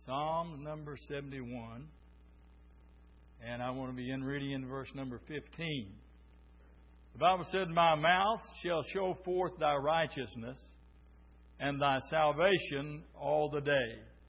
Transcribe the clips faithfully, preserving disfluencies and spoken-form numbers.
Psalm number seventy-one. And I want to begin reading in verse number fifteen. The Bible said, My mouth shall show forth thy righteousness, and thy salvation all the day.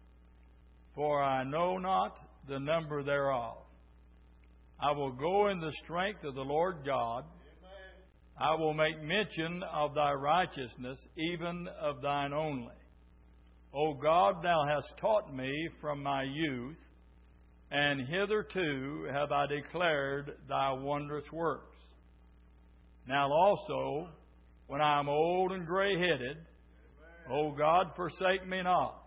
For I know not the number thereof. I will go in the strength of the Lord God. I will make mention of thy righteousness, even of thine only. O God, thou hast taught me from my youth, and hitherto have I declared thy wondrous works. Now also, when I am old and gray-headed, O God, forsake me not,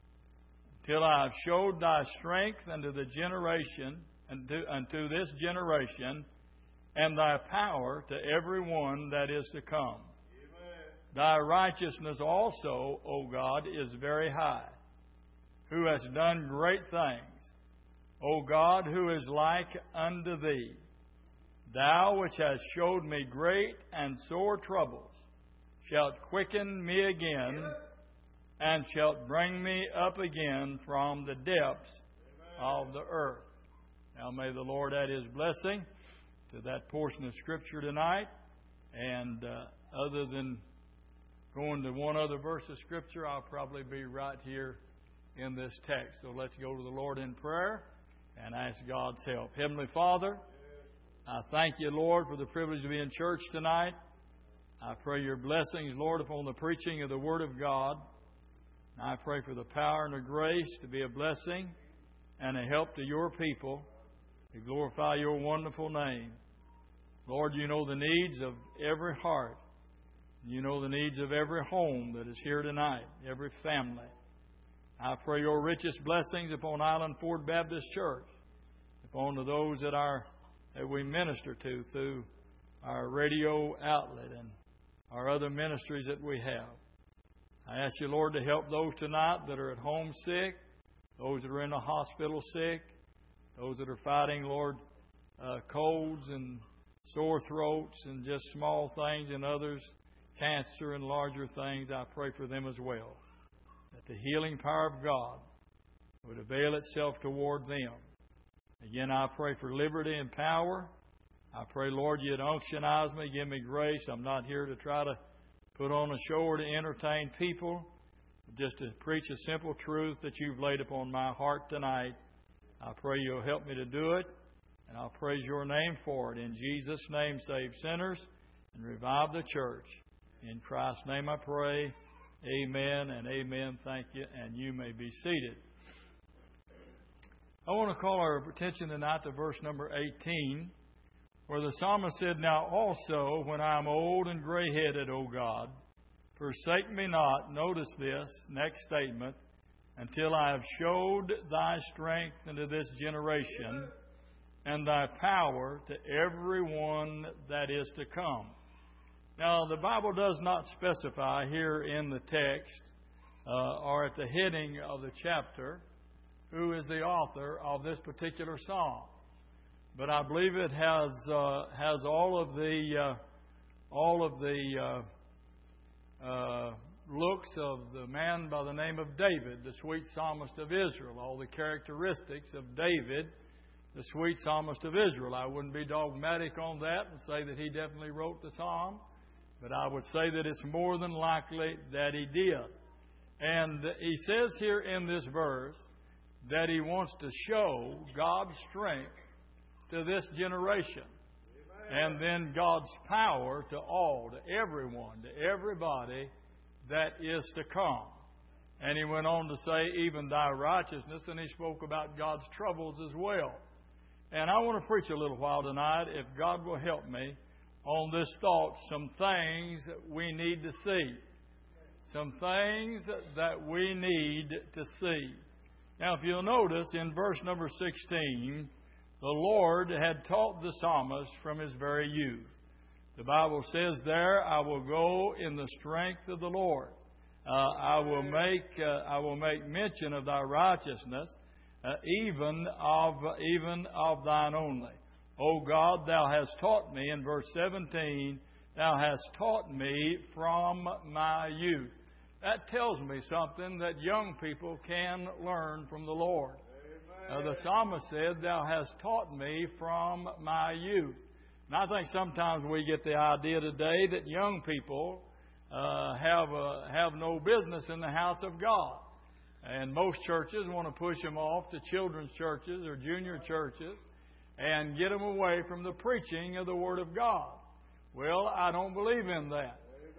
till I have showed thy strength unto the generation, unto, unto this generation, and thy power to every one that is to come. Amen. Thy righteousness also, O God, is very high, who has done great things. O God, who is like unto thee? Thou which hast showed me great and sore troubles, shalt quicken me again, and shalt bring me up again from the depths of the earth. Now may the Lord add His blessing to that portion of Scripture tonight. And uh, other than going to one other verse of Scripture, I'll probably be right here in this text. So let's go to the Lord in prayer and ask God's help. Heavenly Father, I thank you, Lord, for the privilege to be in church tonight. I pray your blessings, Lord, upon the preaching of the Word of God. And I pray for the power and the grace to be a blessing and a help to your people to glorify your wonderful name. Lord, you know the needs of every heart. You know the needs of every home that is here tonight, every family. I pray your richest blessings upon Island Ford Baptist Church, upon those that are that we minister to through our radio outlet and our other ministries that we have. I ask you, Lord, to help those tonight that are at home sick, those that are in the hospital sick, those that are fighting, Lord, uh, colds and sore throats and just small things, and others, cancer and larger things. I pray for them as well, that the healing power of God would avail itself toward them. Again, I pray for liberty and power. I pray, Lord, you'd unctionize me, give me grace. I'm not here to try to put on a show or to entertain people, but just to preach a simple truth that you've laid upon my heart tonight. I pray you'll help me to do it, and I'll praise your name for it. In Jesus' name, save sinners and revive the church. In Christ's name I pray. Amen and amen. Thank you, and you may be seated. I want to call our attention tonight to verse number eighteen, where the psalmist said, Now also, when I am old and gray-headed, O God, forsake me not, notice this, next statement, until I have showed thy strength unto this generation, and thy power to every one that is to come. Now, the Bible does not specify here in the text uh, or at the heading of the chapter who is the author of this particular psalm. But I believe it has uh, has all of the uh, all of the uh, uh, looks of the man by the name of David, the sweet psalmist of Israel, all the characteristics of David, the sweet psalmist of Israel. I wouldn't be dogmatic on that and say that he definitely wrote the psalm, but I would say that it's more than likely that he did. And he says here in this verse that he wants to show God's strength to this generation. And then God's power to all, to everyone, to everybody that is to come. And he went on to say, even thy righteousness, and he spoke about God's troubles as well. And I want to preach a little while tonight, if God will help me, on this thought, some things that we need to see. Some things that we need to see. Now, if you'll notice, in verse number sixteen, the Lord had taught the psalmist from his very youth. The Bible says there, I will go in the strength of the Lord. Uh, I will make uh, I will make mention of thy righteousness, uh, even of even of thine only. O God, thou hast taught me, in verse seventeen, thou hast taught me from my youth. that tells me something that young people can learn from the Lord. Uh, the psalmist said, "Thou hast taught me from my youth." And I think sometimes we get the idea today that young people uh, have a, have no business in the house of God. And most churches want to push them off to children's churches or junior churches and get them away from the preaching of the Word of God. Well, I don't believe in that.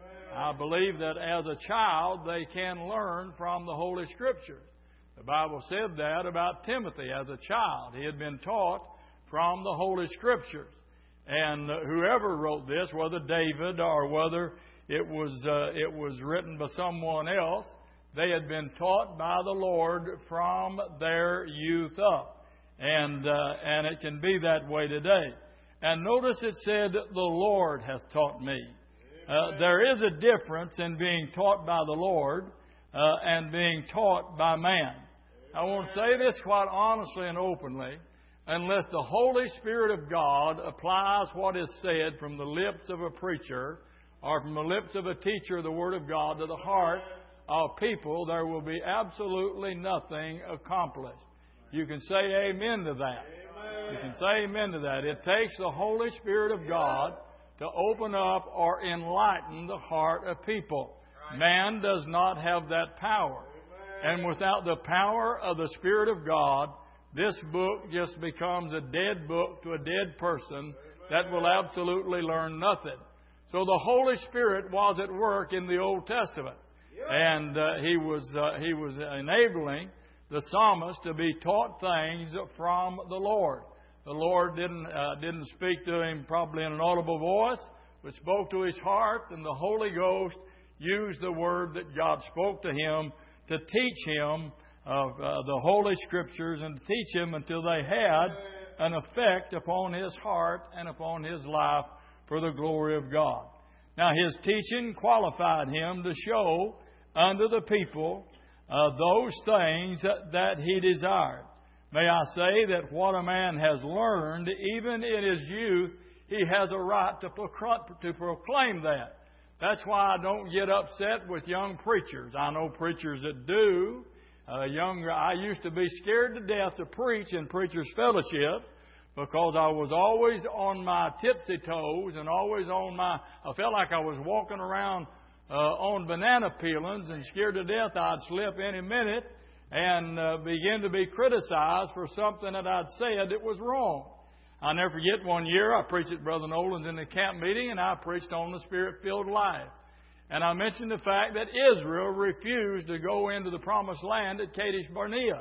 I believe that as a child they can learn from the Holy Scriptures. The Bible said that about Timothy as a child. He had been taught from the Holy Scriptures. And whoever wrote this, whether David or whether it was uh, it was written by someone else, they had been taught by the Lord from their youth up. And, uh, and it can be that way today. And notice it said, "The Lord hath taught me." Uh, there is a difference in being taught by the Lord uh, and being taught by man. I want to say this quite honestly and openly. Unless the Holy Spirit of God applies what is said from the lips of a preacher or from the lips of a teacher of the Word of God to the heart of people, there will be absolutely nothing accomplished. You can say amen to that. You can say amen to that. It takes the Holy Spirit of God to open up or enlighten the heart of people. Man does not have that power. And without the power of the Spirit of God, this book just becomes a dead book to a dead person that will absolutely learn nothing. So the Holy Spirit was at work in the Old Testament. And uh, he was uh, he was enabling the psalmist to be taught things from the Lord. The Lord didn't uh, didn't speak to him probably in an audible voice, but spoke to his heart, and the Holy Ghost used the word that God spoke to him to teach him of uh, the Holy Scriptures and to teach him until they had an effect upon his heart and upon his life for the glory of God. Now, his teaching qualified him to show unto the people uh, those things that, that he desired. May I say that what a man has learned, even in his youth, he has a right to, procl- to proclaim that. That's why I don't get upset with young preachers. I know preachers that do. Uh, younger, I used to be scared to death to preach in preachers' fellowship because I was always on my tipsy toes and always on my, I felt like I was walking around uh, on banana peelings and scared to death I'd slip any minute and uh, begin to be criticized for something that I'd said that was wrong. I never forget one year I preached at Brother Nolan's in the camp meeting, and I preached on the Spirit-filled life. And I mentioned the fact that Israel refused to go into the Promised Land at Kadesh Barnea.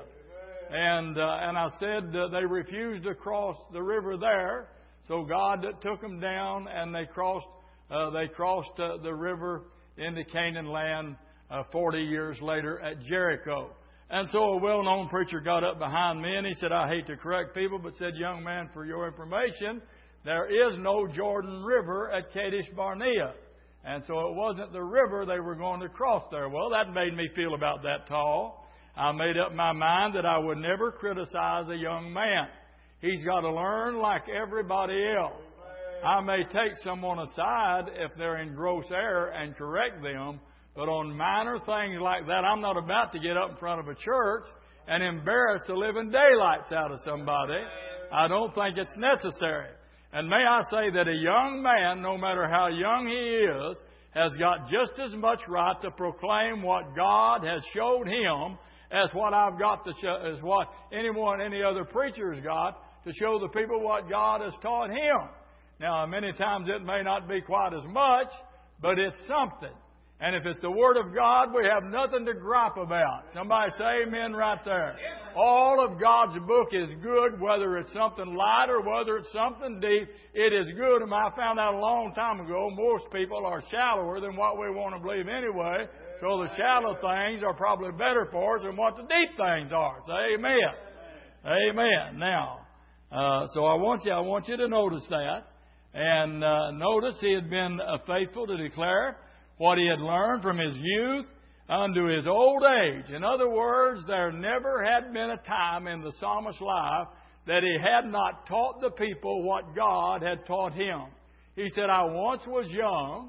And uh, and I said uh, they refused to cross the river there, so God took them down, and they crossed uh, they crossed uh, the river into Canaan land uh, forty years later at Jericho. And so a well-known preacher got up behind me, and he said, "I hate to correct people, but said, young man, for your information, there is no Jordan River at Kadesh Barnea." And so it wasn't the river they were going to cross there. Well, that made me feel about that tall. I made up my mind that I would never criticize a young man. He's got to learn like everybody else. I may take someone aside if they're in gross error and correct them, but on minor things like that, I'm not about to get up in front of a church and embarrass the living daylights out of somebody. I don't think it's necessary. And may I say that a young man, no matter how young he is, has got just as much right to proclaim what God has showed him as what I've got to show, as what anyone, any other preacher's got to show the people what God has taught him. Now, many times it may not be quite as much, but it's something. And if it's the Word of God, we have nothing to gripe about. Somebody say amen right there. All of God's book is good, whether it's something light or whether it's something deep. It is good. And I found out a long time ago, most people are shallower than what we want to believe anyway. So the shallow things are probably better for us than what the deep things are. Say amen. Amen. Now, uh, so I want you, I want you to notice that. And uh, notice he had been uh, faithful to declare what he had learned from his youth unto his old age. In other words, there never had been a time in the psalmist's life that he had not taught the people what God had taught him. He said, I once was young.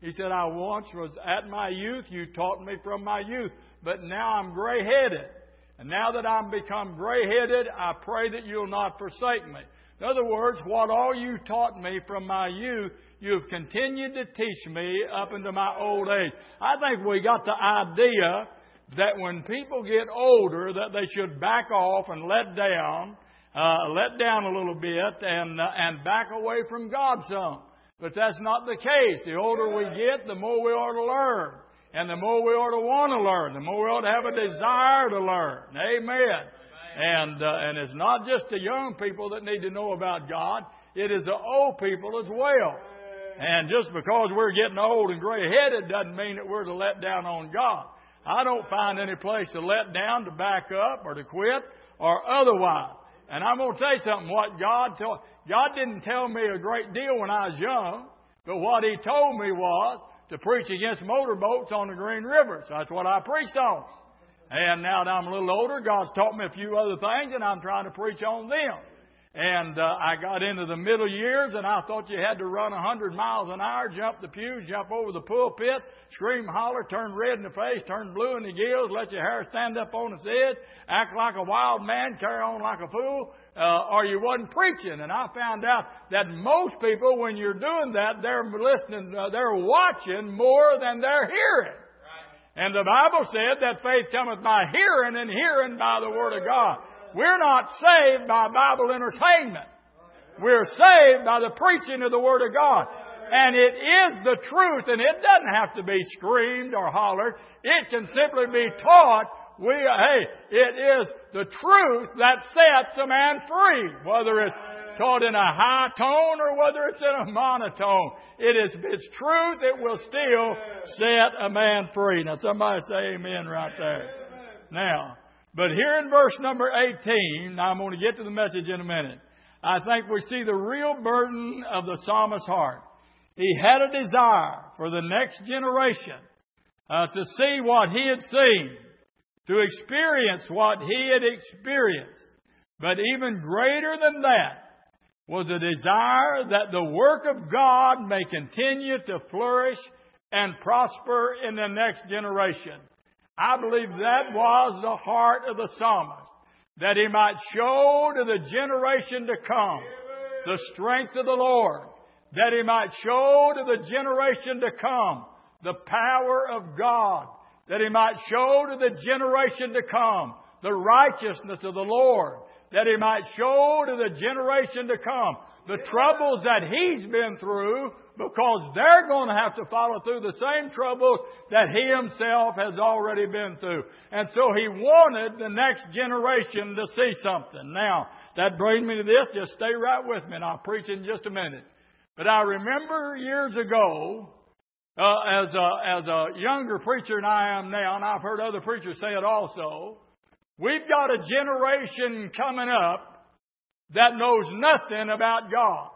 He said, I once was at my youth. You taught me from my youth. But now I'm gray-headed. And now that I'm become gray-headed, I pray that you'll not forsake me. In other words, what all you taught me from my youth, you've continued to teach me up into my old age. I think we got the idea that when people get older, that they should back off and let down, uh, let down a little bit and, uh, and back away from God some. But that's not the case. The older we get, the more we ought to learn. And the more we ought to want to learn. The more we ought to have a desire to learn. Amen. And, uh, and it's not just the young people that need to know about God. It is the old people as well. And just because we're getting old and gray-headed doesn't mean that we're to let down on God. I don't find any place to let down, to back up, or to quit, or otherwise. And I'm going to tell you something. What God told, God didn't tell me a great deal when I was young, but what He told me was to preach against motorboats on the Green River. So that's what I preached on. And now that I'm a little older, God's taught me a few other things, and I'm trying to preach on them. And uh, I got into the middle years, and I thought you had to run one hundred miles an hour, jump the pews, jump over the pulpit, scream, holler, turn red in the face, turn blue in the gills, let your hair stand up on its edge, act like a wild man, carry on like a fool, uh, or you wasn't preaching. And I found out that most people, when you're doing that, they're listening, uh, they're watching more than they're hearing. And the Bible said that faith cometh by hearing, and hearing by the Word of God. We're not saved by Bible entertainment. We're saved by the preaching of the Word of God. And it is the truth, and it doesn't have to be screamed or hollered. It can simply be taught. We, hey, it is the truth that sets a man free, whether it's taught in a high tone or whether it's in a monotone. It is its truth. It will still set a man free. Now, somebody say amen right there. Now, but here in verse number eighteen, now I'm going to get to the message in a minute. I think we see the real burden of the psalmist's heart. He had a desire for the next generation uh, to see what he had seen, to experience what he had experienced. But even greater than that was a desire that the work of God may continue to flourish and prosper in the next generation. I believe that was the heart of the psalmist, that he might show to the generation to come the strength of the Lord, that he might show to the generation to come the power of God, that he might show to the generation to come the righteousness of the Lord, that he might show to the generation to come the troubles that he's been through, because they're going to have to follow through the same troubles that he himself has already been through. And so he wanted the next generation to see something. Now, that brings me to this. Just stay right with me, and I'll preach in just a minute. But I remember years ago, uh, as, a, as a younger preacher than I am now, and I've heard other preachers say it also, we've got a generation coming up that knows nothing about God.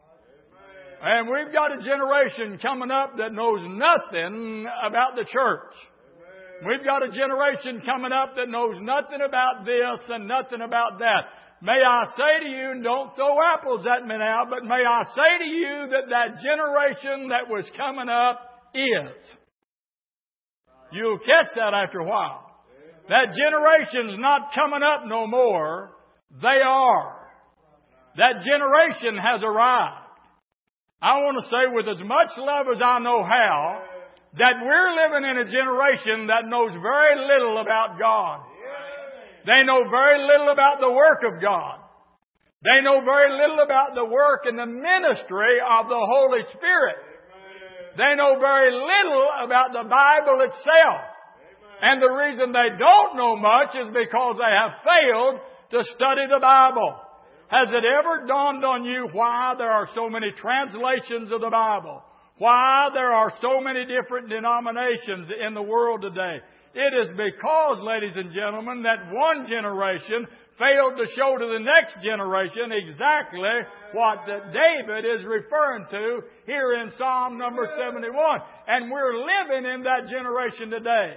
And we've got a generation coming up that knows nothing about the church. We've got a generation coming up that knows nothing about this and nothing about that. May I say to you, and don't throw apples at me now, but may I say to you that that generation that was coming up is. You'll catch that after a while. That generation's not coming up no more. They are. That generation has arrived. I want to say with as much love as I know how, that we're living in a generation that knows very little about God. They know very little about the work of God. They know very little about the work and the ministry of the Holy Spirit. They know very little about the Bible itself. And the reason they don't know much is because they have failed to study the Bible. Has it ever dawned on you why there are so many translations of the Bible? Why there are so many different denominations in the world today? It is because, ladies and gentlemen, that one generation failed to show to the next generation exactly what that David is referring to here in Psalm number seventy-one. And we're living in that generation today.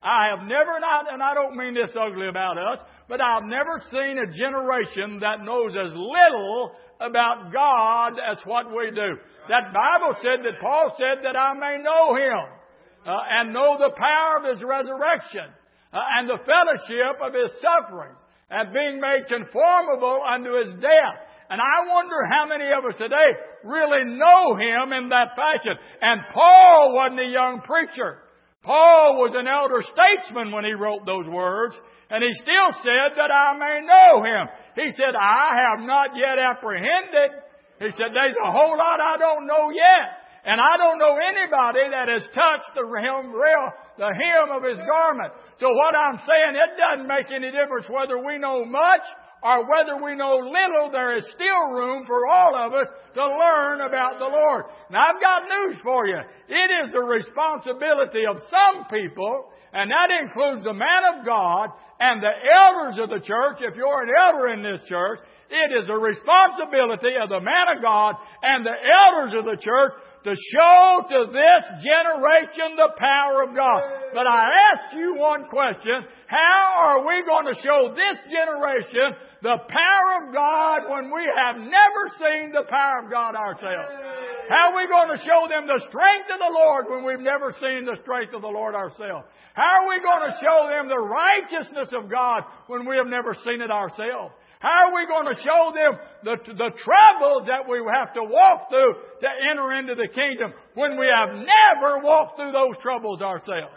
I have never, not, and I don't mean this ugly about us, but I've never seen a generation that knows as little about God as what we do. That Bible said that Paul said that I may know Him uh, and know the power of His resurrection uh, and the fellowship of His sufferings and being made conformable unto His death. And I wonder how many of us today really know Him in that fashion. And Paul wasn't a young preacher. Paul was an elder statesman when he wrote those words. And he still said that I may know Him. He said, I have not yet apprehended. He said, there's a whole lot I don't know yet. And I don't know anybody that has touched the hem, the hem of His garment. So what I'm saying, it doesn't make any difference whether we know much or whether we know little. There is still room for all of us to learn about the Lord. Now, I've got news for you. It is the responsibility of some people, and that includes the man of God and the elders of the church. If you're an elder in this church, it is the responsibility of the man of God and the elders of the church to show to this generation the power of God. But I ask you one question. How are we going to show this generation the power of God when we have never seen the power of God ourselves? How are we going to show them the strength of the Lord when we've never seen the strength of the Lord ourselves? How are we going to show them the righteousness of God when we have never seen it ourselves? How are we going to show them the, the troubles that we have to walk through to enter into the kingdom when we have never walked through those troubles ourselves?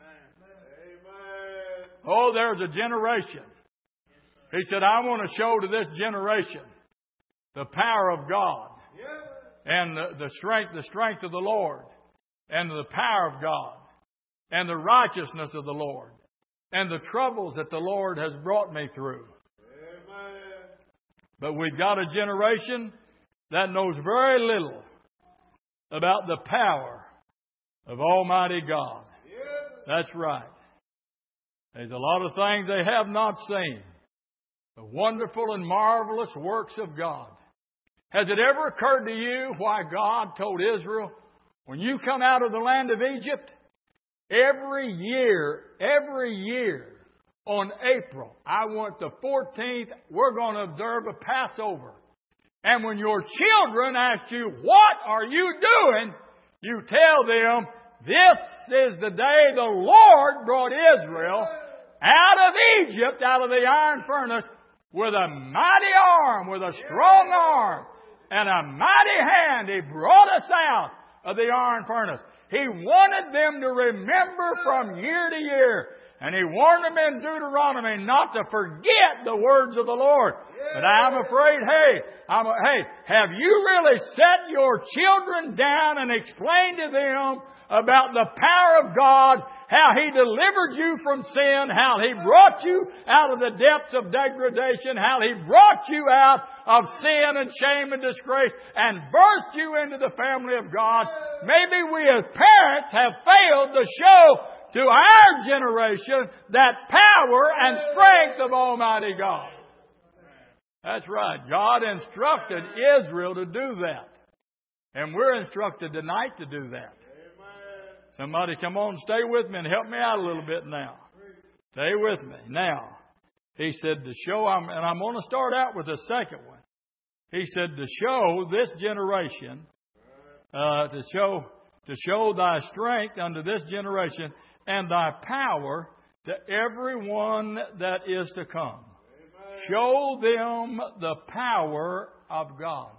Oh, there's a generation. He said, I want to show to this generation the power of God and the, the strength, the strength of the Lord and the power of God and the righteousness of the Lord and the troubles that the Lord has brought me through. But we've got a generation that knows very little about the power of Almighty God. That's right. There's a lot of things they have not seen. The wonderful and marvelous works of God. Has it ever occurred to you why God told Israel, when you come out of the land of Egypt, every year, every year, on April, I want the fourteenth, we're going to observe a Passover. And when your children ask you, what are you doing? You tell them, this is the day the Lord brought Israel out of Egypt, out of the iron furnace, with a mighty arm, with a strong arm, and a mighty hand. He brought us out of the iron furnace. He wanted them to remember from year to year. And He warned them in Deuteronomy not to forget the words of the Lord. But I'm afraid, hey, I'm, hey, have you really set your children down and explained to them about the power of God, how He delivered you from sin, how He brought you out of the depths of degradation, how He brought you out of sin and shame and disgrace and birthed you into the family of God? Maybe we as parents have failed to show to our generation that power and strength of Almighty God. That's right. God instructed Israel to do that. And we're instructed tonight to do that. Somebody come on, stay with me and help me out a little bit now. Stay with me. Now, He said to show, and I'm going to start out with the second one. He said to show this generation, uh, to show, to show thy strength unto this generation, and thy power to everyone that is to come. Amen. Show them the power of God.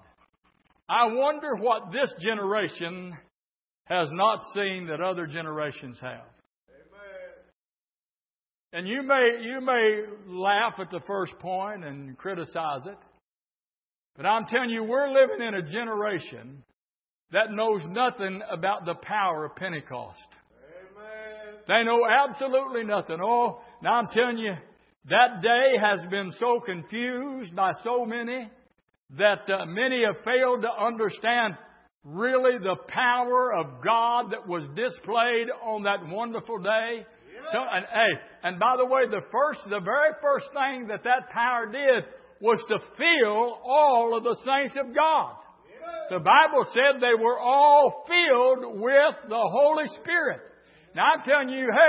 I wonder what this generation has not seen that other generations have. Amen. And you may, you may laugh at the first point and criticize it. But I'm telling you, we're living in a generation that knows nothing about the power of Pentecost. They know absolutely nothing. Oh, now I'm telling you, that day has been so confused by so many that uh, many have failed to understand really the power of God that was displayed on that wonderful day. So, and, hey, and by the way, the first, the very first thing that that power did was to fill all of the saints of God. The Bible said they were all filled with the Holy Spirit. Now I'm telling you, hey,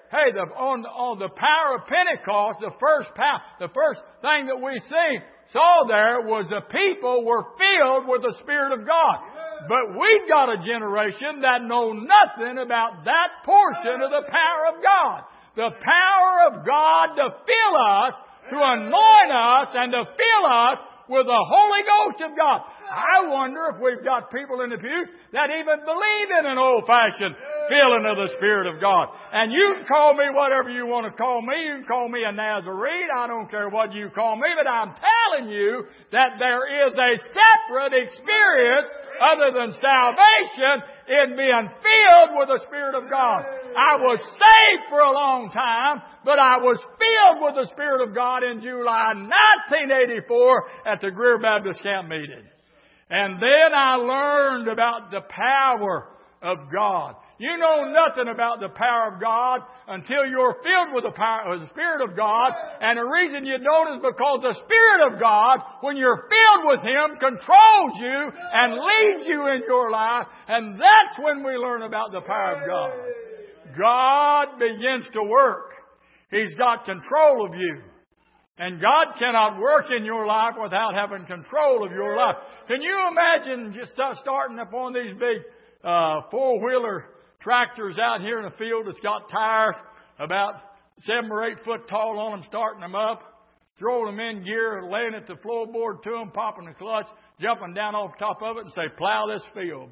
hey, the, on, on the power of Pentecost, the first power, the first thing that we see, saw there was the people were filled with the Spirit of God. But we've got a generation that know nothing about that portion of the power of God. The power of God to fill us, to anoint us, and to fill us with the Holy Ghost of God. I wonder if we've got people in the pews that even believe in an old-fashioned filling of the Spirit of God. And you can call me whatever you want to call me. You can call me a Nazarene. I don't care what you call me. But I'm telling you that there is a separate experience other than salvation in being filled with the Spirit of God. I was saved for a long time, but I was filled with the Spirit of God in July nineteen eighty-four at the Greer Baptist Camp meeting. And then I learned about the power of God. You know nothing about the power of God until you're filled with the power of the Spirit of God. And the reason you don't is because the Spirit of God, when you're filled with Him, controls you and leads you in your life. And that's when we learn about the power of God. God begins to work. He's got control of you. And God cannot work in your life without having control of your life. Can you imagine just starting up on these big uh, four-wheeler tractors out here in the field that's got tires about seven or eight foot tall on them, starting them up, throwing them in gear, laying it the floorboard to them, popping the clutch, jumping down off the top of it and say, plow this field.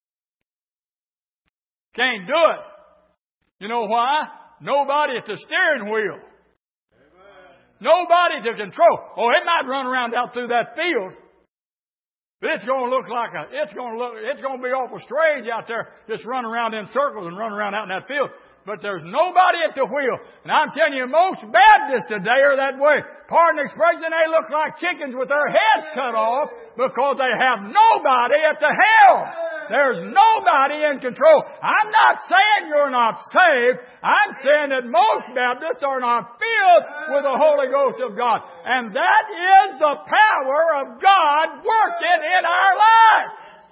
Can't do it. You know why? Nobody at the steering wheel. Nobody to control. Oh, it might run around out through that field. But it's going to look like a, it's going to look, it's going to be awful strange out there just running around in circles and running around out in that field. But there's nobody at the wheel. And I'm telling you, most Baptists today are that way. Pardon the expression, they look like chickens with their heads cut off because they have nobody at the helm. There's nobody in control. I'm not saying you're not saved. I'm saying that most Baptists are not filled with the Holy Ghost of God. And that is the power of God working in our life.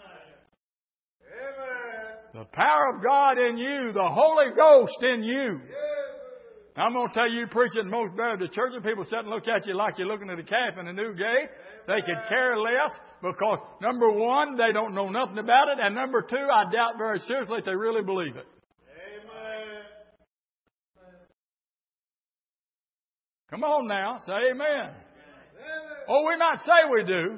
The power of God in you, the Holy Ghost in you. I'm going to tell you, preaching most Baptist churches, people sit and look at you like you're looking at a calf in a new gate. They could care less because, number one, they don't know nothing about it. And number two, I doubt very seriously if they really believe it. Amen. Come on now, say amen. Amen. Oh, we might say we do.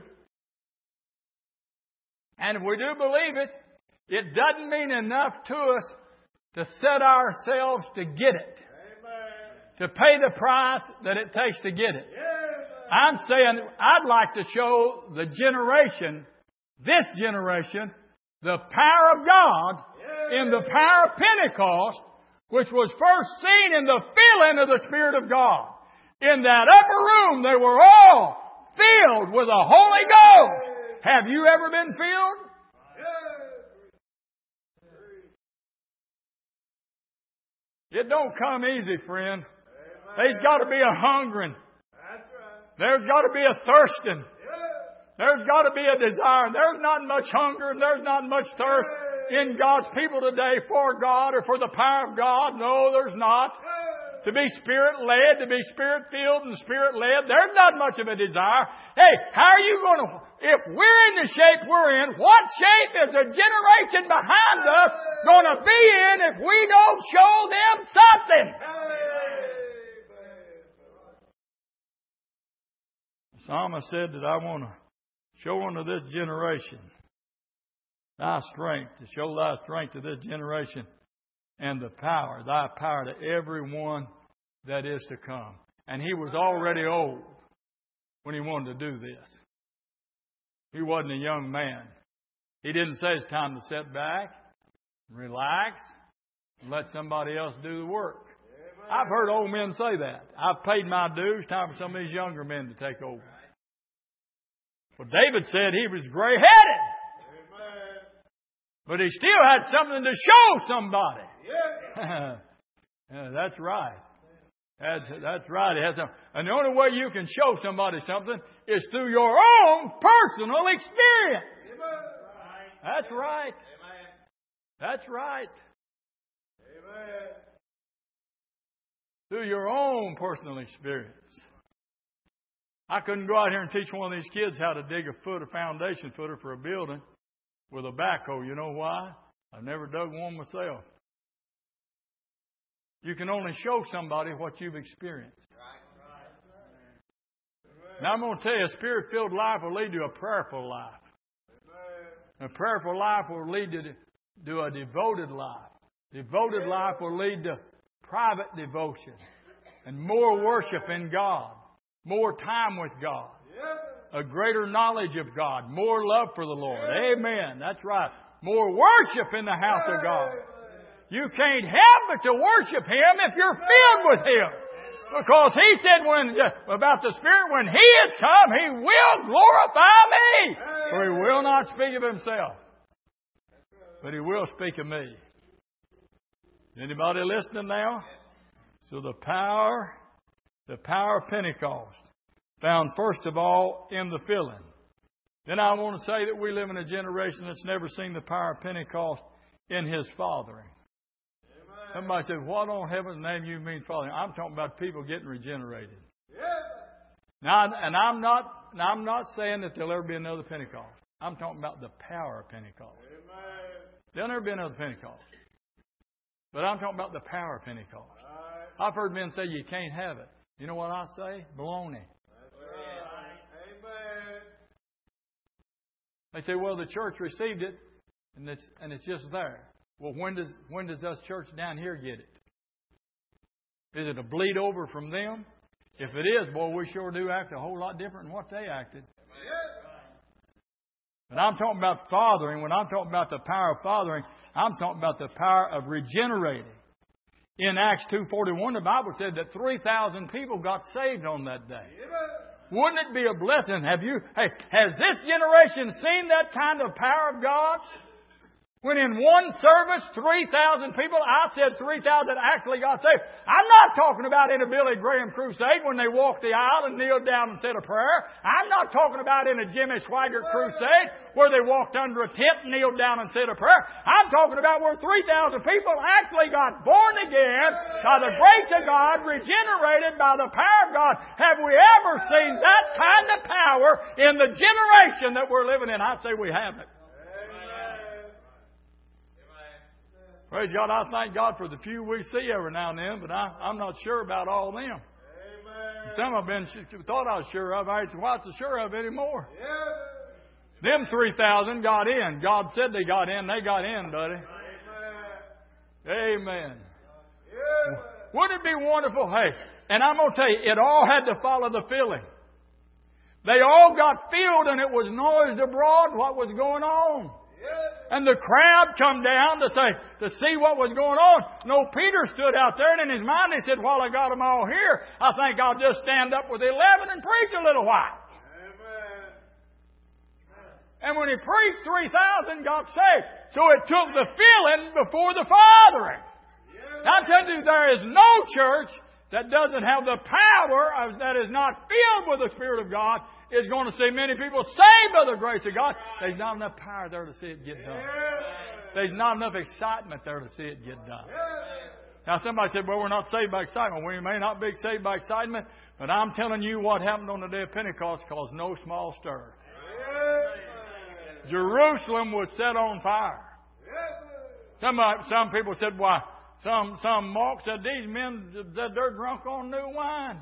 And if we do believe it, it doesn't mean enough to us to set ourselves to get it. Amen. To pay the price that it takes to get it. Yes. I'm saying I'd like to show the generation, this generation, the power of God yes. in the power of Pentecost, which was first seen in the filling of the Spirit of God. In that upper room, they were all filled with the Holy Ghost. Yes. Have you ever been filled? Yes. It don't come easy, friend. Amen. There's got to be a hungering. That's right. There's got to be a thirsting. Yeah. There's got to be a desire. There's not much hunger and there's not much thirst yeah. in God's people today for God or for the power of God. No, there's not. Yeah. To be Spirit-led, to be Spirit-filled and Spirit-led, there's not much of a desire. Hey, how are you going to, if we're in the shape we're in, what shape is a generation behind us going to be in if we don't show them something? The psalmist said that I want to show unto this generation thy strength, to show thy strength to this generation and the power, thy power to everyone that is to come. And he was already old when he wanted to do this. He wasn't a young man. He didn't say it's time to sit back, relax, and let somebody else do the work. Amen. I've heard old men say that. I've paid my dues. Time for some of these younger men to take over. Well, David said he was gray-headed. Amen. But he still had something to show somebody. Yeah. Yeah, that's right. That's, that's right. It has some, and the only way you can show somebody something is through your own personal experience. Amen. That's right. Amen. That's right. Amen. through your own personal experience. I couldn't go out here and teach one of these kids how to dig a foot, a foundation footer for a building with a backhoe. You know why? I've never dug one myself. You can only show somebody what you've experienced. Now I'm going to tell you, a Spirit-filled life will lead to a prayerful life. A prayerful life will lead to, to a devoted life. Devoted life will lead to private devotion and more worship in God, more time with God, a greater knowledge of God, more love for the Lord. Amen. That's right. More worship in the house of God. You can't help but to worship Him if you're filled with Him. Because He said when about the Spirit, when He has come, He will glorify me. For He will not speak of Himself, but He will speak of me. Anybody listening now? So the power, the power of Pentecost, found first of all in the filling. Then I want to say that we live in a generation that's never seen the power of Pentecost in His fathering. Somebody said, what on heaven's name you mean fathering? I'm talking about people getting regenerated. Now, and I'm not, I'm not saying that there'll ever be another Pentecost. I'm talking about the power of Pentecost. There'll never be another Pentecost. But I'm talking about the power of Pentecost. I've heard men say you can't have it. You know what I say? Baloney. They say, well, the church received it, and it's and it's just there. Well, when does when does us church down here get it? Is it a bleed over from them? If it is, boy, we sure do act a whole lot different than what they acted. But I'm talking about fathering. When I'm talking about the power of fathering, I'm talking about the power of regenerating. In Acts two forty-one, the Bible said that three thousand people got saved on that day. Wouldn't it be a blessing? Have you, hey, has this generation seen that kind of power of God? When in one service, three thousand people, I said three thousand actually got saved. I'm not talking about in a Billy Graham crusade when they walked the aisle and kneeled down and said a prayer. I'm not talking about in a Jimmy Swaggart crusade where they walked under a tent and kneeled down and said a prayer. I'm talking about where three thousand people actually got born again by the grace of God, regenerated by the power of God. Have we ever seen that kind of power in the generation that we're living in? I'd say we haven't. Praise God, I thank God for the few we see every now and then, but I, I'm not sure about all of them. Amen. Some I've been thought I was sure of. I ain't quite so sure of anymore. Yeah. Them three thousand got in. God said they got in. They got in, buddy. Amen. Amen. Yeah. Wouldn't it be wonderful? Hey, and I'm going to tell you, it all had to follow the filling. They all got filled and it was noised abroad what was going on. And the crowd come down to say, to see what was going on. No, Peter stood out there and in his mind he said, while I got them all here, I think I'll just stand up with the eleven and preach a little while. Amen. And when he preached, three thousand got saved. So it took the filling before the fathering. Yeah. I'm telling you, there is no church that doesn't have the power, of, that is not filled with the Spirit of God, is going to see many people saved by the grace of God. There's not enough power there to see it get done. There's not enough excitement there to see it get done. Now somebody said, well, we're not saved by excitement. We may not be saved by excitement, but I'm telling you what happened on the day of Pentecost caused no small stir. Jerusalem was set on fire. Some, some people said, why? Some, some mocked said, these men, said they're drunk on new wine.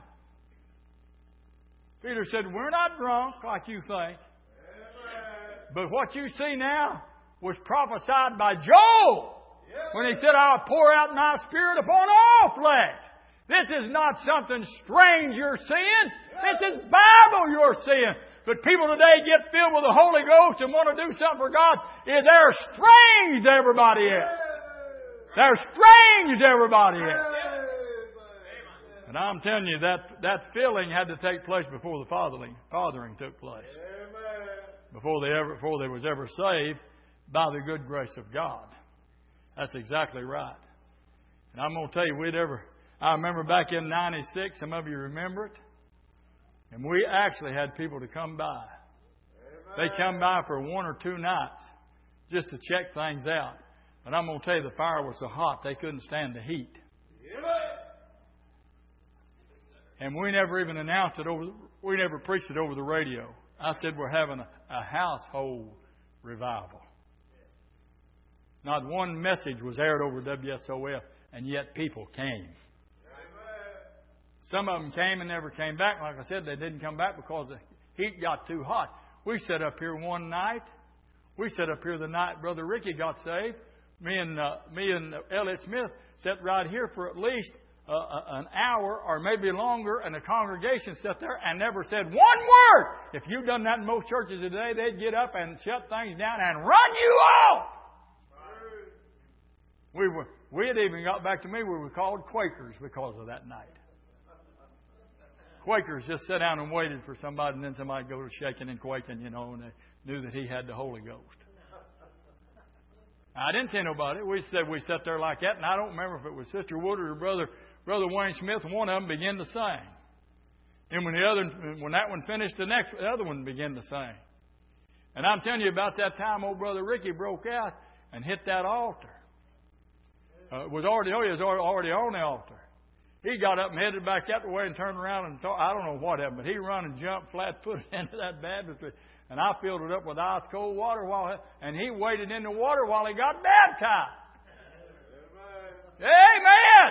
Peter said, we're not drunk like you think. But what you see now was prophesied by Joel when he said, I'll pour out my Spirit upon all flesh. This is not something strange you're seeing. This is Bible you're seeing. But people today get filled with the Holy Ghost and want to do something for God. They're strange to everybody else. They're strange to everybody else. And I'm telling you, that, that filling had to take place before the fathering, fathering took place. Amen. Before they ever, before they was ever saved by the good grace of God. That's exactly right. And I'm going to tell you, we'd ever, I remember back in ninety-six, some of you remember it, and we actually had people to come by. Amen. They come by for one or two nights just to check things out. But I'm going to tell you, the fire was so hot, they couldn't stand the heat. Amen. And we never even announced it over, we never preached it over the radio. I said we're having a, a household revival. Not one message was aired over W S O L, and yet people came. Some of them came and never came back. Like I said, they didn't come back because the heat got too hot. We sat up here one night. We sat up here the night Brother Ricky got saved. Me and uh, me and Elliot Smith sat right here for at least uh, an hour or maybe longer, and the congregation sat there and never said one word. If you'd done that in most churches today, they'd get up and shut things down and run you out. We were we had even got back to me. We were called Quakers because of that night. Quakers just sat down and waited for somebody, and then somebody would go to shaking and quaking, you know, and they knew that he had the Holy Ghost. I didn't tell nobody. We said we sat there like that, and I don't remember if it was Sister Woodard or Brother Brother Wayne Smith. One of them began to sing, and when the other, when that one finished, the next the other one began to sing. And I'm telling you, about that time, old Brother Ricky broke out and hit that altar. Uh, was already oh, he was already on the altar. He got up and headed back that way and turned around and thought, I don't know what happened, but he run and jumped flat-footed into that baptistry. And I filled it up with ice cold water while, and he waded in the water while he got baptized. Amen. Amen.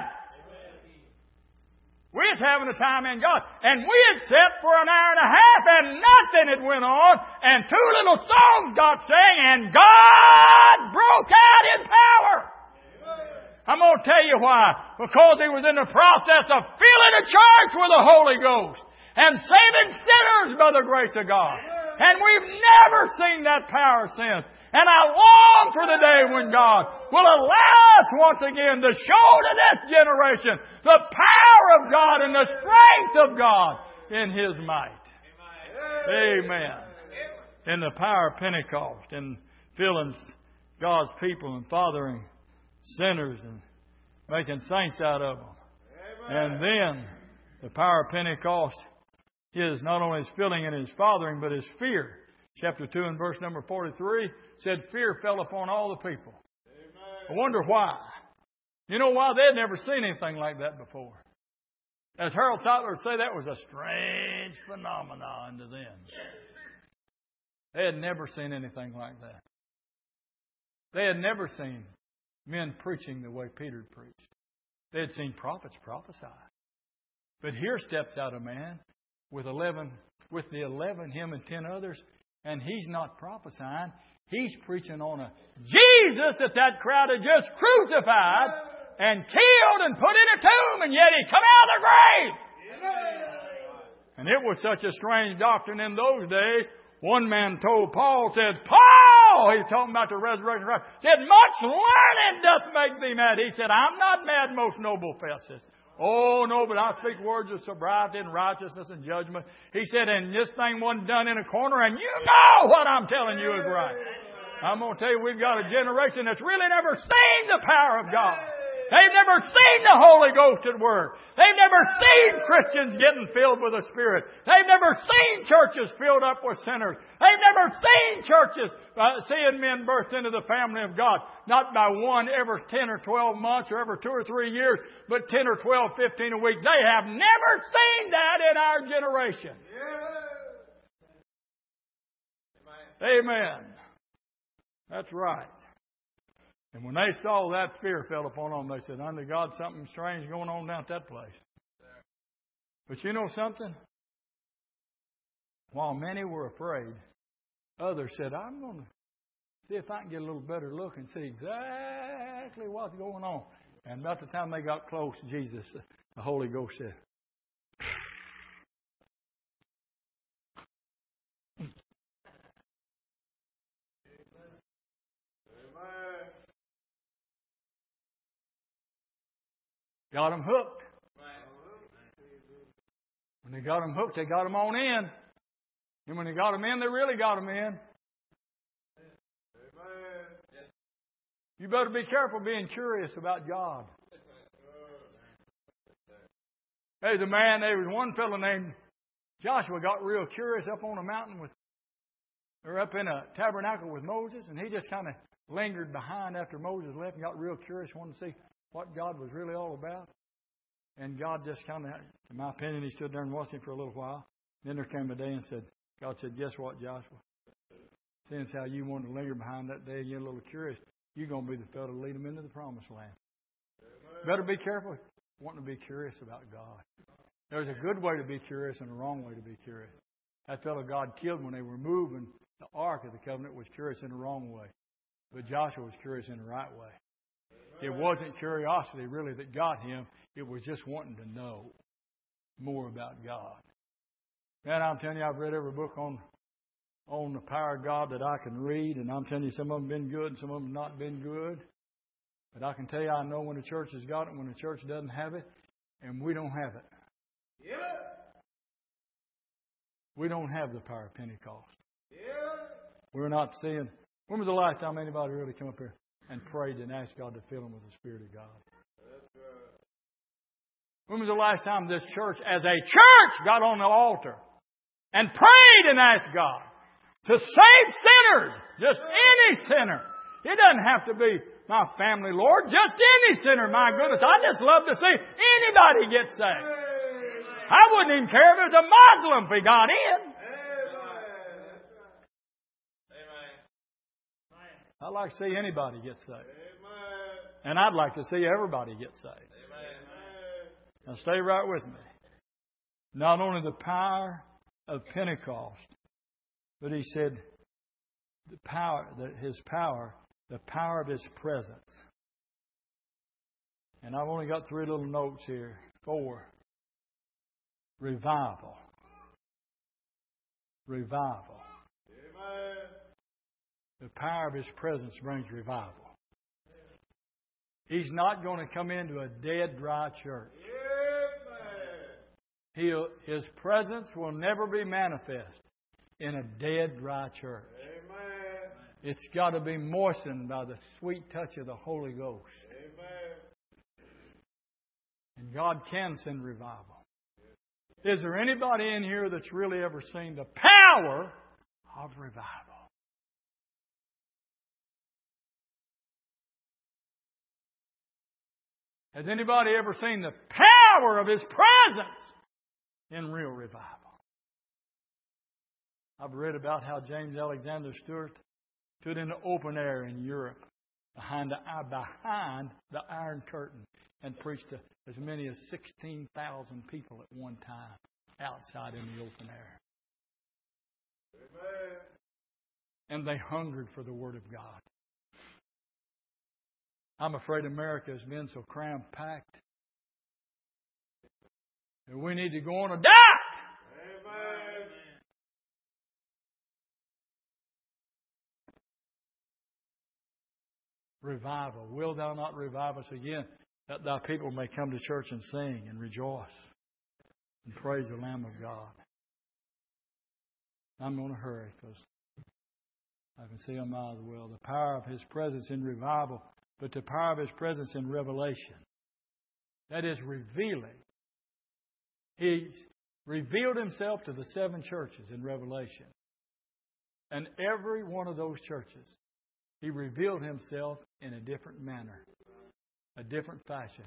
We was having a time in God, and we had sat for an hour and a half, and nothing had went on, and two little songs got sang, and God broke out in power. I'm going to tell you why. Because he was in the process of filling a church with the Holy Ghost and saving sinners by the grace of God. And we've never seen that power since. And I long for the day when God will allow us once again to show to this generation the power of God and the strength of God in His might. Amen. In the power of Pentecost and filling God's people and fathering sinners and making saints out of them. Amen. And then the power of Pentecost is not only His filling and His fathering, but His fear. Chapter two and verse number forty-three said, fear fell upon all the people. Amen. I wonder why. You know why? They had never seen anything like that before. As Harold Tyler would say, that was a strange phenomenon to them. They had never seen anything like that. They had never seen men preaching the way Peter preached. They had seen prophets prophesy. But here steps out a man with eleven, with the eleven, him and ten others, and he's not prophesying. He's preaching on a Jesus that that crowd had just crucified and killed and put in a tomb, and yet He come out of the grave. And it was such a strange doctrine in those days. One man told Paul, said, Paul, he's talking about the resurrection of Christ, said, much learning doth make thee mad. He said, I'm not mad, most noble Festus. Oh, no, but I speak words of sobriety and righteousness and judgment. He said, and this thing wasn't done in a corner, and you know what I'm telling you is right. I'm going to tell you, we've got a generation that's really never seen the power of God. They've never seen the Holy Ghost at work. They've never seen Christians getting filled with the Spirit. They've never seen churches filled up with sinners. They've never seen churches uh, seeing men birthed into the family of God. Not by one every ten or twelve months or every two or three years, but ten or twelve, fifteen a week. They have never seen that in our generation. Yeah. Amen. That's right. And when they saw that, fear fell upon them. They said, under God, something strange going on down at that place. But you know something? While many were afraid, others said, I'm going to see if I can get a little better look and see exactly what's going on. And about the time they got close, Jesus, the Holy Ghost said, got them hooked. When they got them hooked, they got them on in. And when they got them in, they really got them in. You better be careful being curious about God. There's a man, there was one fellow named Joshua got real curious up on a mountain with, or up in a tabernacle with Moses, and he just kind of lingered behind after Moses left and got real curious, wanted to see what God was really all about. And God just kind of, in my opinion, He stood there and watched him for a little while. Then there came a day and said, God said, guess what, Joshua? Since how you wanted to linger behind that day and you're a little curious, you're going to be the fellow to lead them into the promised land. Amen. Better be careful wanting to be curious about God. There's a good way to be curious and a wrong way to be curious. That fellow God killed when they were moving the Ark of the Covenant was curious in the wrong way. But Joshua was curious in the right way. It wasn't curiosity really that got him. It was just wanting to know more about God. Man, I'm telling you, I've read every book on on the power of God that I can read, and I'm telling you, some of them have been good and some of them have not been good. But I can tell you, I know when the church has got it and when the church doesn't have it, and we don't have it. Yeah. We don't have the power of Pentecost. Yeah. We're not seeing. When was the last time anybody really come up here and prayed and asked God to fill them with the Spirit of God? That's right. When was the last time this church, as a church, got on the altar and prayed and asked God to save sinners? Just any sinner. It doesn't have to be my family, Lord. Just any sinner, my goodness. I just love to see anybody get saved. I wouldn't even care if it was a Muslim if he got in. I'd like to see anybody get saved. And I'd like to see everybody get saved. Now stay right with me. Not only the power of Pentecost, but he said the power, that his power, the power of his presence. And I've only got three little notes here. Four. Revival. Revival. Amen. The power of his presence brings revival. He's not going to come into a dead, dry church. He'll, his presence will never be manifest in a dead, dry church. Amen. It's got to be moistened by the sweet touch of the Holy Ghost. Amen. And God can send revival. Is there anybody in here that's really ever seen the power of revival? Has anybody ever seen the power of His presence in real revival? I've read about how James Alexander Stewart stood in the open air in Europe behind the, behind the Iron Curtain and preached to as many as sixteen thousand people at one time outside in the open air. Amen. And they hungered for the Word of God. I'm afraid America has been so cram-packed that we need to go on a diet. Amen. Revival. Will thou not revive us again, that thy people may come to church and sing and rejoice and praise the Lamb of God. I'm going to hurry because I can see I'm out of the well. The power of His presence in revival, but the power of His presence in revelation. That is revealing. He revealed Himself to the seven churches in Revelation. And every one of those churches, He revealed Himself in a different manner, a different fashion.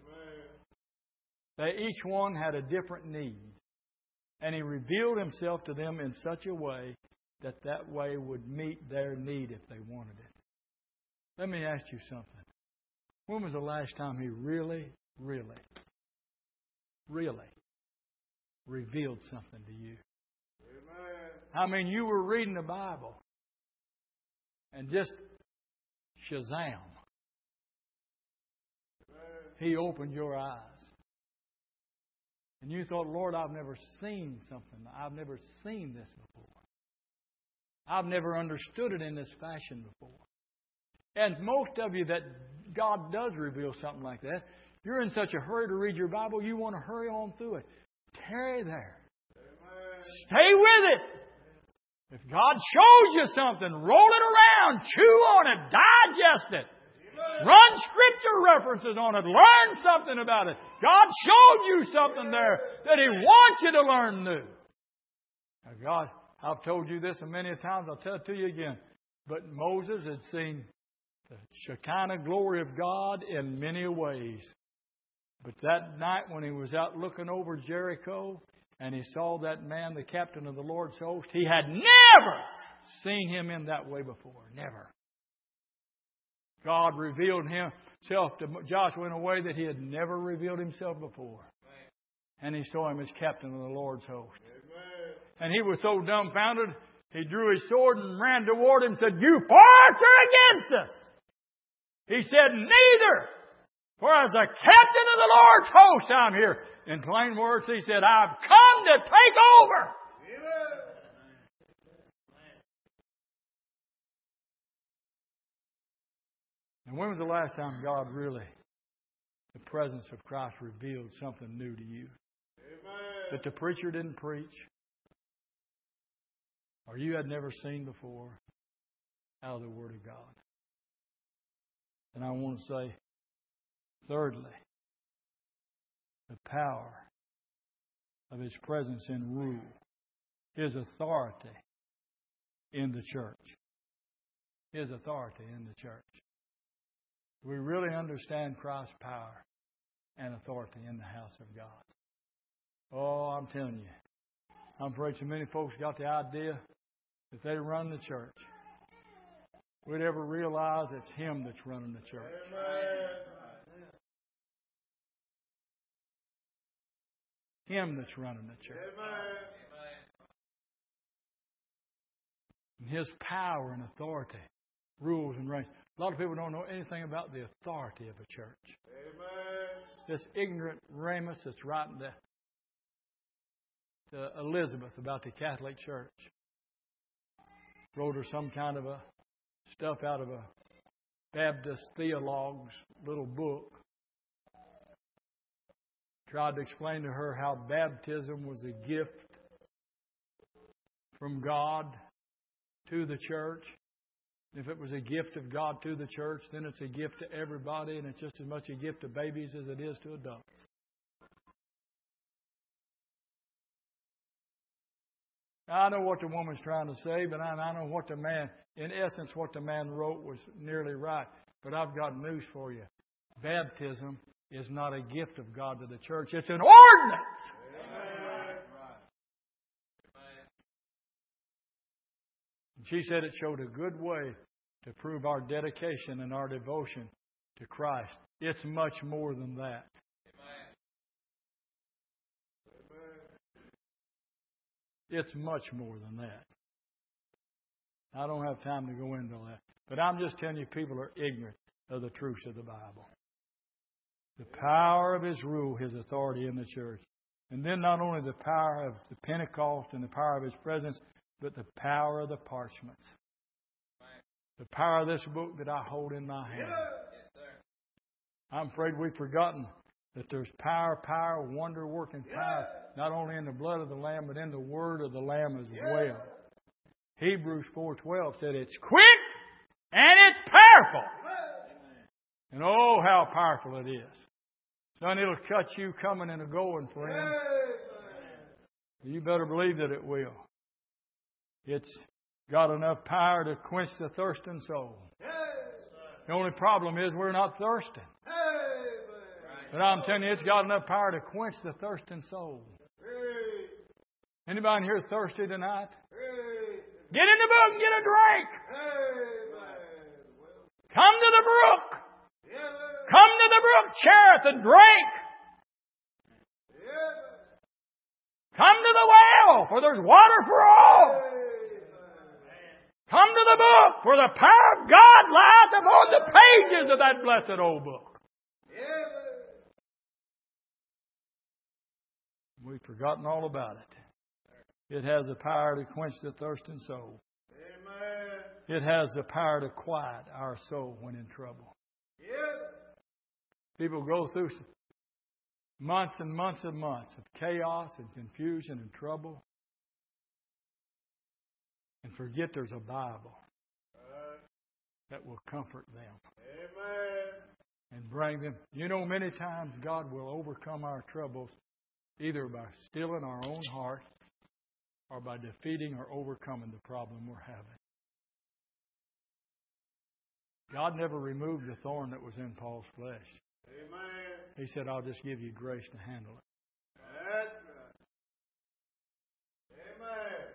They each one had a different need. And He revealed Himself to them in such a way that that way would meet their need if they wanted it. Let me ask you something. When was the last time He really, really, really revealed something to you? Amen. I mean, you were reading the Bible and just Shazam. Amen. He opened your eyes. And you thought, Lord, I've never seen something. I've never seen this before. I've never understood it in this fashion before. And most of you that God does reveal something like that, you're in such a hurry to read your Bible, you want to hurry on through it. Tarry there. Amen. Stay with it. If God shows you something, roll it around, chew on it, digest it. Amen. Run scripture references on it. Learn something about it. God showed you something there that He wants you to learn new. Now, God, I've told you this many times. I'll tell it to you again. But Moses had seen the Shekinah glory of God in many ways. But that night when he was out looking over Jericho and he saw that man, the captain of the Lord's host, he had never seen him in that way before. Never. God revealed himself to Joshua in a way that he had never revealed himself before. And he saw him as captain of the Lord's host. And he was so dumbfounded, he drew his sword and ran toward him and said, "You fought against us." He said, "Neither. For as the captain of the Lord's host, I'm here." In plain words, he said, "I've come to take over." And when was the last time God really, the presence of Christ, revealed something new to you? Amen. That the preacher didn't preach, or you had never seen before, out of the Word of God. And I want to say, thirdly, the power of His presence and rule, His authority in the church. His authority in the church. We really understand Christ's power and authority in the house of God. Oh, I'm telling you, I'm afraid so many folks got the idea that they run the church. We'd ever realize it's Him that's running the church. Amen. Him that's running the church. And His power and authority rules and reigns. A lot of people don't know anything about the authority of a church. Amen. This ignorant Ramus that's writing to, to Elizabeth about the Catholic Church wrote her some kind of a stuff out of a Baptist theologue's little book. Tried to explain to her how baptism was a gift from God to the church. If it was a gift of God to the church, then it's a gift to everybody, and it's just as much a gift to babies as it is to adults. I know what the woman's trying to say, but I know what the man, in essence, what the man wrote was nearly right. But I've got news for you. Baptism is not a gift of God to the church. It's an ordinance. Amen. She said it showed a good way to prove our dedication and our devotion to Christ. It's much more than that. It's much more than that. I don't have time to go into that. But I'm just telling you, people are ignorant of the truths of the Bible. The power of His rule, His authority in the church. And then not only the power of the Pentecost and the power of His presence, but the power of the parchments. The power of this book that I hold in my hand. I'm afraid we've forgotten that there's power, power, wonder-working power, not only in the blood of the Lamb, but in the Word of the Lamb as well. Hebrews four twelve said it's quick and it's powerful. And oh, how powerful it is. Son, it'll cut you coming and a going, friend. You better believe that it will. It's got enough power to quench the thirsting soul. The only problem is we're not thirsting. But I'm telling you, it's got enough power to quench the thirsting soul. Anybody in here thirsty tonight? Get in the book and get a drink. Come to the brook. Come to the brook, Cherith, and drink. Come to the well, for there's water for all. Come to the book, for the power of God lies upon the pages of that blessed old book. We've forgotten all about it. It has the power to quench the thirsting soul. Amen. It has the power to quiet our soul when in trouble. Yep. People go through months and months and months of chaos and confusion and trouble and forget there's a Bible that will comfort them. Amen. And bring them. You know, many times God will overcome our troubles either by stilling our own heart or by defeating or overcoming the problem we're having. God never removed the thorn that was in Paul's flesh. He said, I'll just give you grace to handle it. That's right. Amen.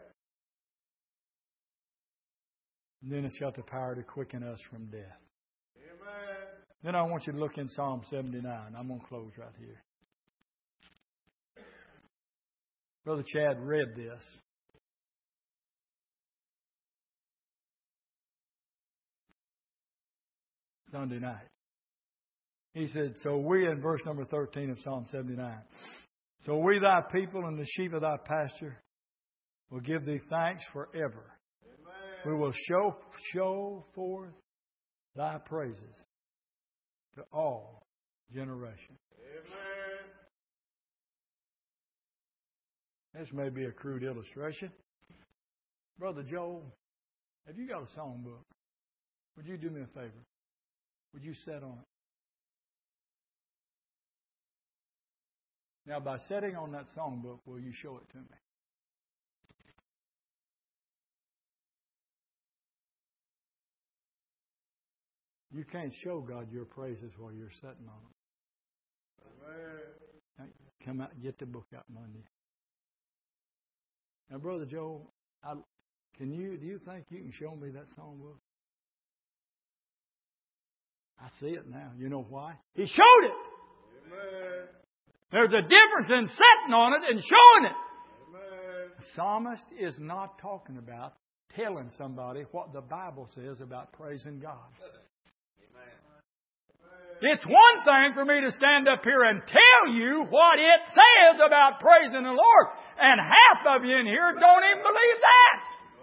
And then it's got the power to quicken us from death. Amen. Then I want you to look in Psalm seventy-nine. I'm going to close right here. Brother Chad read this. Sunday night. He said, so we, in verse number thirteen of Psalm seventy-nine, so we thy people and the sheep of thy pasture will give thee thanks forever. Amen. We will show, show forth thy praises to all generations. Amen. This may be a crude illustration. Brother Joel, have you got a songbook? Would you do me a favor? Would you set on it? Now, by setting on that songbook, will you show it to me? You can't show God your praises while you're sitting on them. Now, come out and get the book out Monday. Now, Brother Joel, I, can you? Do you think you can show me that songbook? I see it now. You know why? He showed it. Amen. There's a difference in sitting on it and showing it. Amen. The psalmist is not talking about telling somebody what the Bible says about praising God. It's one thing for me to stand up here and tell you what it says about praising the Lord, and half of you in here don't even believe that.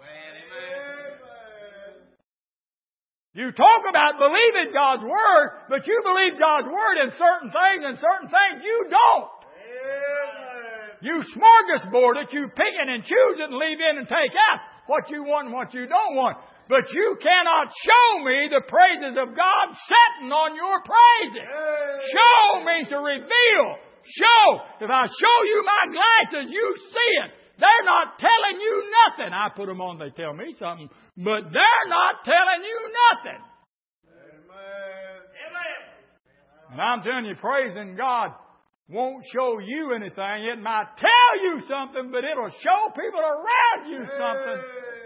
You talk about believing God's Word, but you believe God's Word in certain things, and certain things you don't. Amen. You smorgasbord it, you pick it and choose it and leave in and take out what you want and what you don't want. But you cannot show me the praises of God sitting on your praises. Amen. Show means to reveal. Show. If I show you my glasses, you see it. They're not telling you nothing. I put them on, they tell me something. But they're not telling you nothing. Amen. And I'm telling you, praising God won't show you anything. It might tell you something, but it'll show people around you something.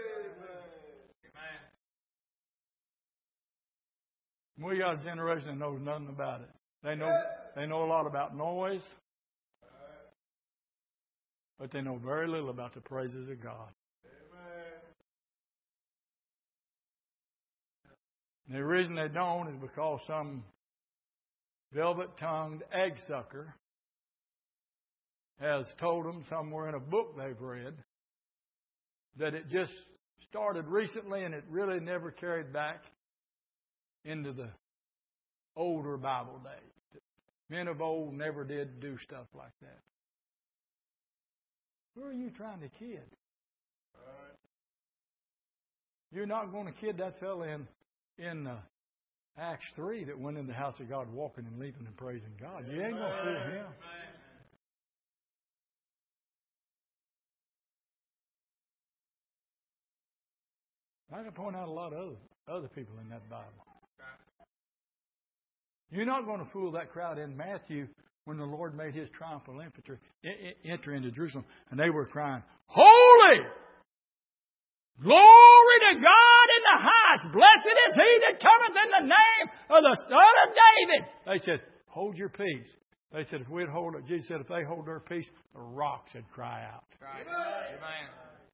We got a generation that knows nothing about it. They know they know a lot about noise, but they know very little about the praises of God. And the reason they don't is because some velvet-tongued egg sucker has told them somewhere in a book they've read that it just started recently and it really never carried back into the older Bible days. Men of old never did do stuff like that. Who are you trying to kid? You're not going to kid that fellow in in uh, Acts three that went in the house of God walking and leaping and praising God. You ain't going to fool him. I can point out a lot of other, other people in that Bible. You're not going to fool that crowd in Matthew when the Lord made His triumphal entry, enter into Jerusalem, and they were crying, "Holy! Glory to God in the highest! Blessed is He that cometh in the name of the Son of David!" They said, "Hold your peace." They said, if we'd hold it, Jesus said, if they hold their peace, the rocks would cry out. Right. Amen.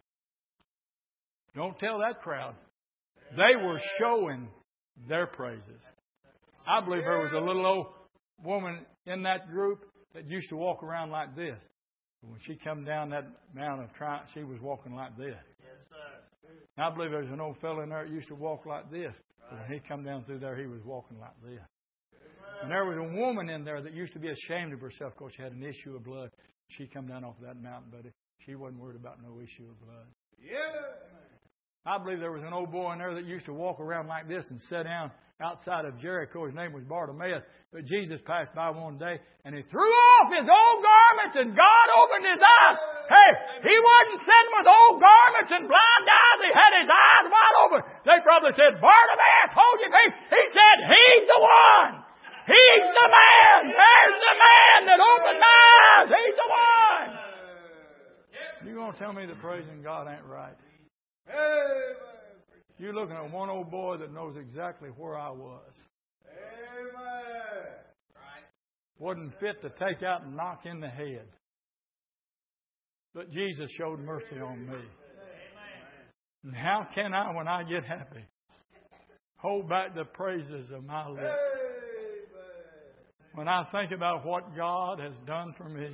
Don't tell that crowd. They were showing their praises. I believe there was a little old woman in that group that used to walk around like this. When she come down that Mount of Triumph, she was walking like this. Yes, sir. And I believe there was an old fellow in there that used to walk like this. But when he come down through there, he was walking like this. And there was a woman in there that used to be ashamed of herself because she had an issue of blood. She come down off of that mountain, buddy. She wasn't worried about no issue of blood. Yeah. I believe there was an old boy in there that used to walk around like this and sit down outside of Jericho. His name was Bartimaeus. But Jesus passed by one day and he threw off his old garments and God opened his eyes. Hey, he wasn't sitting with old garments and blind eyes. He had his eyes wide open. They probably said, "Bartimaeus, hold your peace." He said, "He's the one. He's the man. God ain't right. Amen. You're looking at one old boy that knows exactly where I was. Amen. Wasn't fit to take out and knock in the head. But Jesus showed mercy on me. And how can I, when I get happy, hold back the praises of my lips? When I think about what God has done for me.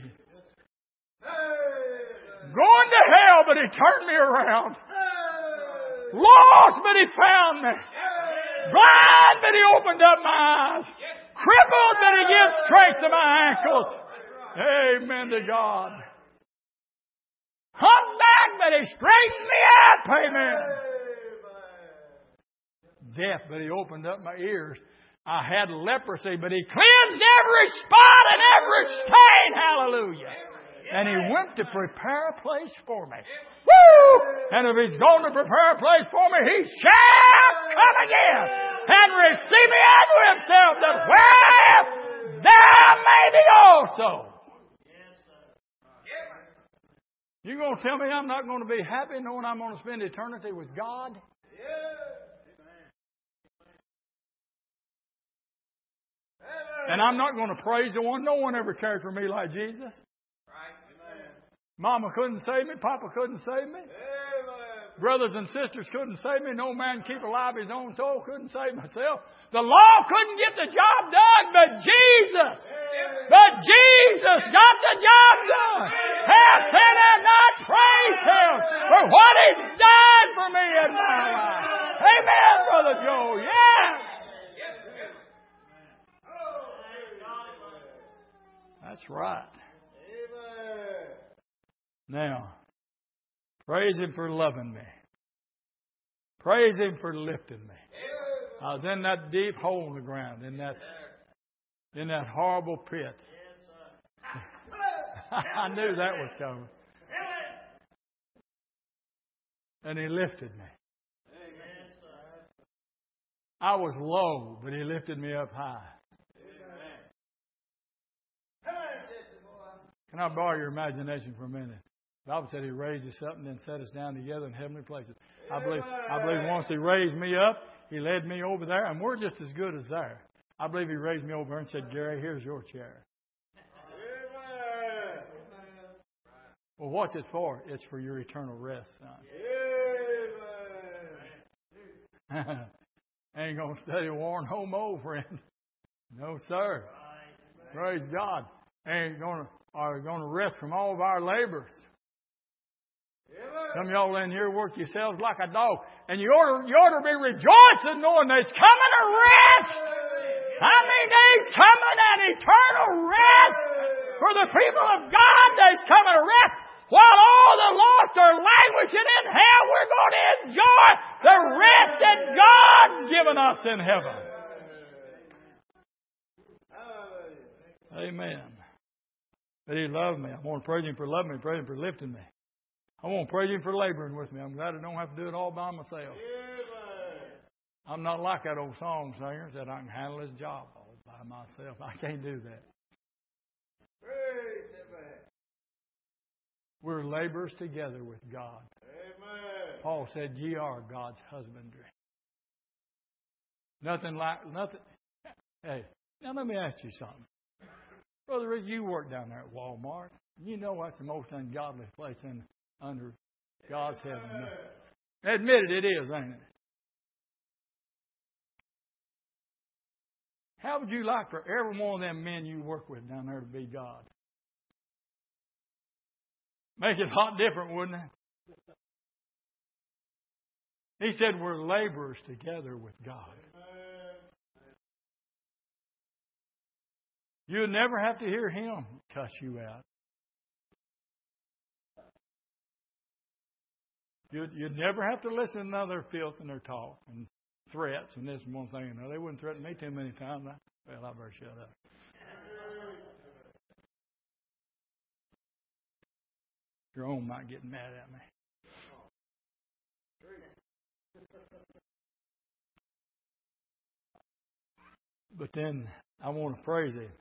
Going to hell, but He turned me around. Lost, but He found me. Blind, but He opened up my eyes. Crippled, but He gives strength to my ankles. Amen to God. Hung back, but He straightened me up. Amen. Deaf, but He opened up my ears. I had leprosy, but He cleansed every spot and every stain. Hallelujah. And He went to prepare a place for me. Woo! And if He's going to prepare a place for me, He shall come again and receive me unto Himself, that where I am, there may be also. You going to tell me I'm not going to be happy knowing I'm going to spend eternity with God? And I'm not going to praise the one. No one ever cared for me like Jesus. Mama couldn't save me. Papa couldn't save me. Brothers and sisters couldn't save me. No man keep alive his own soul. Couldn't save myself. The law couldn't get the job done, but Jesus. But Jesus got the job done. How can I not praise Him for what He's done for me in my life? Amen, Brother Joe. Yes. That's right. Now, praise Him for loving me. Praise Him for lifting me. I was in that deep hole in the ground, in that, in that horrible pit. I knew that was coming. And He lifted me. I was low, but He lifted me up high. Can I borrow your imagination for a minute? The Bible said He raised us up and then set us down together in heavenly places. I believe, I believe once He raised me up, He led me over there, and we're just as good as there. I believe He raised me over there and said, Gary, here's your chair. Well, what's it for? It's for your eternal rest, son. Ain't going to stay warm no more, friend. No, sir. Praise God. Ain't going to are going to rest from all of our labors. Some of y'all in here work yourselves like a dog. And you ought to, you ought to be rejoicing knowing that it's coming a rest. I mean, there's coming an eternal rest for the people of God. There's coming a rest. While all the lost are languishing in hell, we're going to enjoy the rest that God's given us in heaven. Amen. But He loved me. I want to praise Him for loving me, praise Him for lifting me. I want to praise Him for laboring with me. I'm glad I don't have to do it all by myself. I'm not like that old song singer that I can handle this job all by myself. I can't do that. We're laborers together with God. Paul said, ye are God's husbandry. Nothing like, nothing. Hey, now let me ask you something. Brother Rick, you work down there at Walmart. You know that's the most ungodly place in under God's heaven. Admit it, it is, ain't it? How would you like for every one of them men you work with down there to be God? Make it a lot different, wouldn't it? He said we're laborers together with God. You'll never have to hear Him cuss you out. You'd, you'd never have to listen to their filth and their talk and threats and this and one thing and another. They wouldn't threaten me too many times. I, well, I better shut up. Your own might get mad at me. But then I want to praise Him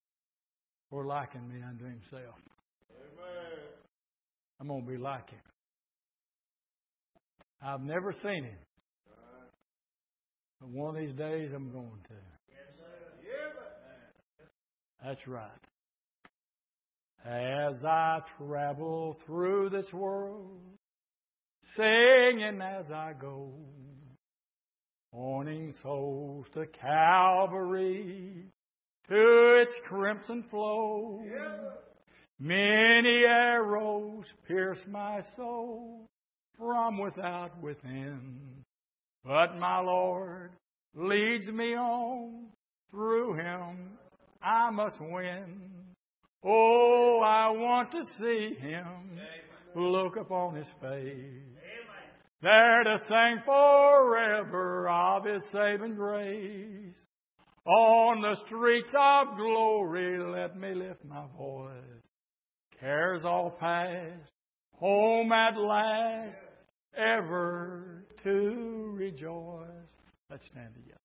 for liking me unto Himself. Amen. I'm going to be like Him. I've never seen Him. But one of these days I'm going to. That's right. As I travel through this world, singing as I go, pointing souls to Calvary, to its crimson flow. Many arrows pierce my soul from without within, but my Lord leads me on. Through Him I must win. Oh, I want to see Him, look upon His face, there to sing forever of His saving grace. On the streets of glory, let me lift my voice. Cares all past, home at last, ever to rejoice. Let's stand together.